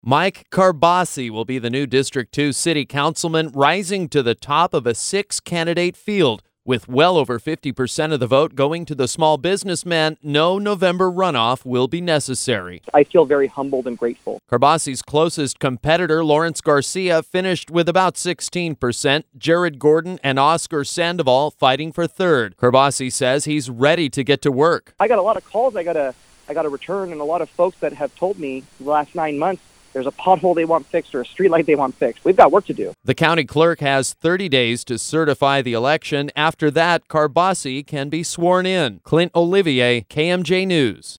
Mike Carbasi will be the new District 2 city councilman, rising to the top of a 6-candidate field. With well over 50% of the vote going to the small businessman, no November runoff will be necessary. I feel very humbled and grateful. Carbasi's closest competitor, Lawrence Garcia, finished with about 16%. Jared Gordon and Oscar Sandoval fighting for third. Carbasi says he's ready to get to work. I got a lot of calls I got to return, and a lot of folks that have told me the last 9 months there's a pothole they want fixed or a street light they want fixed. We've got work to do. The county clerk has 30 days to certify the election. After that, Carbasi can be sworn in. Clint Olivier, KMJ News.